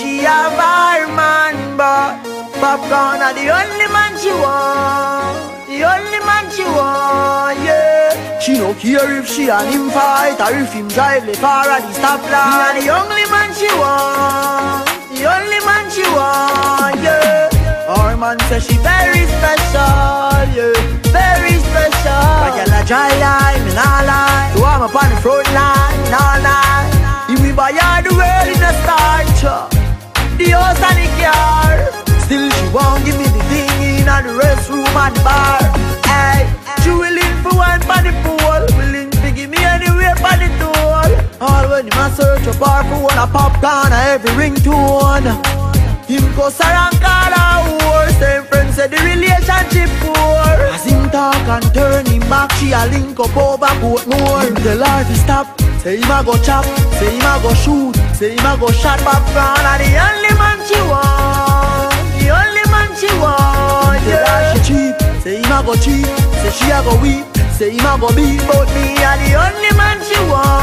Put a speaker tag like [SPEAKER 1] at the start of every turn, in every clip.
[SPEAKER 1] she have her man, but Popcorn are the only man she want. The only man she want, yeah. She no care if she and him fight or if him drive the car at the stoplight. Me and the only man she want. The only man she want, yeah. Our man says she very special, yeah. Very special. But girl a dry line, me nah lie. So I'm up on the front line, nah lie. If we buy all the world in a start, the house and the car. Still she won't give me the thing in the restroom and the bar. Hey, she willing for one for the pool, willing to give me anywhere for the tool. All when him a search a bar for one a popcorn a every ringtone. Him go around call a whore. Same friends say the relationship poor. As him talk and turn him back, she a link up over Portmore. Him tell her to stop, say him a go chop, say him a go shoot, say him a go shot popcorn. And the only man she want, the only man she want, yeah. Tell her she cheap, say him a go cheap, say she a go weep, say him a go beat. But me a the only man she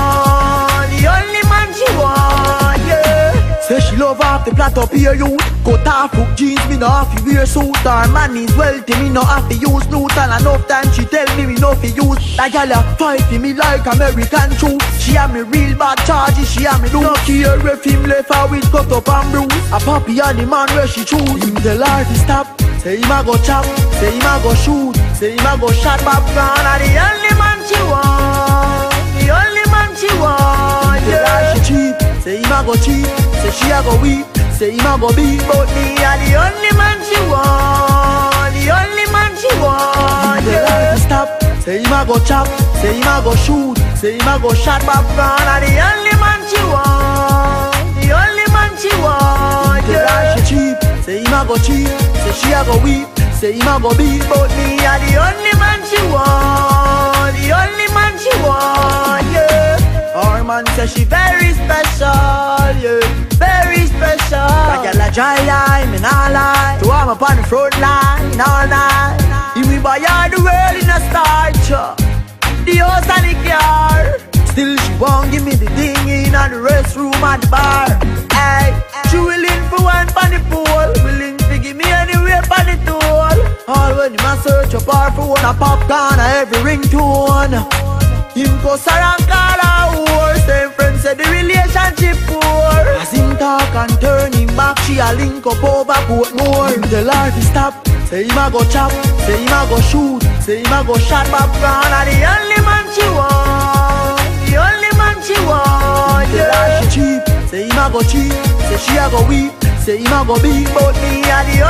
[SPEAKER 1] want, the only man she want, yeah. Say she love off the plot up here youth. Cut off hook jeans, me no have to wear suit. Her man is wealthy, me no have to use loot. And enough time she tell me no fi use. That gal a fight for me like American troops. She have me real bad charges, she have me do. No care if him left her with cut up and bruise. A puppy and the man where she choose. Him tell her to stop, say him a go chop, say him a go shoot, say him a go shot popcorn. And the only man she want, the only man she want, yeah. Tell her she cheap, say him a go cheap, say she a go weep, say him a go beat. But me a the only man she want, the only man she want, yeah. Tell her to stop, say him a go chop, say him a go shoot, say him a go shot popcorn. And the only man she want, the only man she want, yeah. Tell her she cheap, say him a go cheap, say she a go weep, say him a go beat. But me a the only man she want, the only man she want, yeah. Our man says she very special, yeah. Very special. That girl a dry line, me nah lie. So I'm up on the front line all night. If we buy all the world in a starch, the house and the car. Still she won't give me the thing in the restroom and the bar. Hey, she willing for one for the pool, willing to give me anywhere for the tool. All when him a search a bar for one a popcorn a every ringtone. Him go around call a whore. Same friends say the relationship poor. As him talk and turn him back, she a link up over Portmore. Him tell her to stop, say him a go chop, say him a go shoot, say him a go shot popcorn. And the only man she want, the only man she want, yeah. Tell her she cheap, say him a go cheap, say she a go weep, say him a go beat. But me a the